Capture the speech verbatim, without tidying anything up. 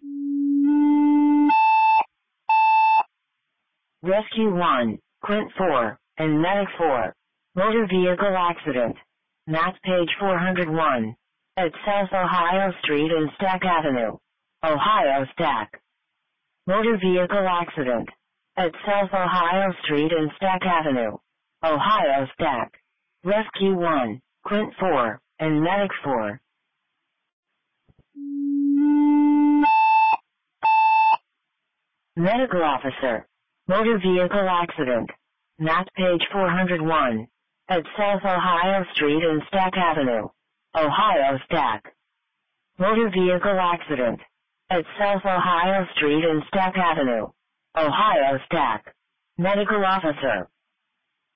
Rescue one, Quint four, and Medic four. Motor vehicle accident. Map page four hundred one. At South Ohio Street and Stack Avenue. Ohio Stack. Motor vehicle accident. At South Ohio Street and Stack Avenue. Ohio Stack. Rescue one, Quint four, and Medic four. Medical officer. Motor vehicle accident. Map page four hundred one. At South Ohio Street and Stack Avenue. Ohio Stack. Motor vehicle accident. At South Ohio Street and Stack Avenue. Ohio Stack. Medical officer.